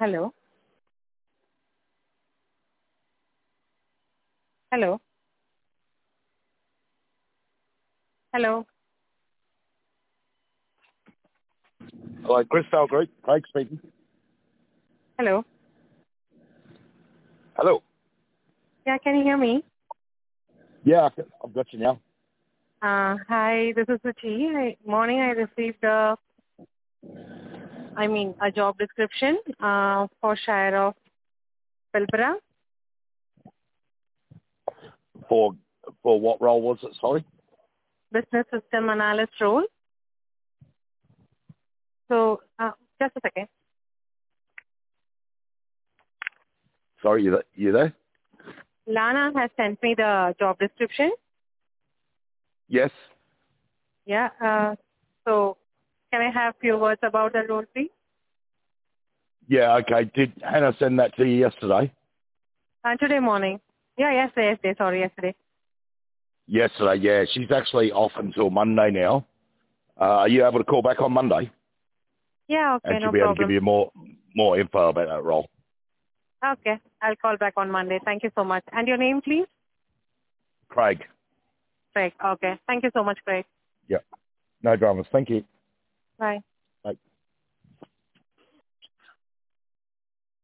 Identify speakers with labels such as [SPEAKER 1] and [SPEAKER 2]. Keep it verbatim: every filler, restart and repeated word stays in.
[SPEAKER 1] Hello. Hello. Hello.
[SPEAKER 2] Hello, Crystal Group. Craig speaking.
[SPEAKER 1] Hello.
[SPEAKER 2] Hello.
[SPEAKER 1] Yeah, can you hear me?
[SPEAKER 2] Yeah, I can- I've got you now.
[SPEAKER 1] Uh, hi, this is Suchi. I, morning I received a, I mean, a job description uh, for Shire of Pilbara,
[SPEAKER 2] For for what role was it? Sorry.
[SPEAKER 1] business system analyst role. So, uh, just a second.
[SPEAKER 2] Sorry, you there? You there?
[SPEAKER 1] Lana has sent me the job description.
[SPEAKER 2] Yes.
[SPEAKER 1] Yeah. Uh, so, can I have few words about the role, please?
[SPEAKER 2] Yeah. Okay. Did Hannah send that to you yesterday?
[SPEAKER 1] Uh, today morning. Yeah, yesterday, yesterday, sorry, yesterday.
[SPEAKER 2] Yesterday. Yeah. She's actually off until Monday now. Uh, are you able to call back on Monday?
[SPEAKER 1] Yeah,
[SPEAKER 2] And
[SPEAKER 1] okay,
[SPEAKER 2] she'll
[SPEAKER 1] no
[SPEAKER 2] be able to give
[SPEAKER 1] problem.
[SPEAKER 2] you more more info about that role.
[SPEAKER 1] Okay, I'll call back on Monday. Thank you so much. And your name, please?
[SPEAKER 2] Craig.
[SPEAKER 1] Craig. Okay. Thank you so much, Craig.
[SPEAKER 2] Yeah. No dramas. Thank you.
[SPEAKER 1] Bye.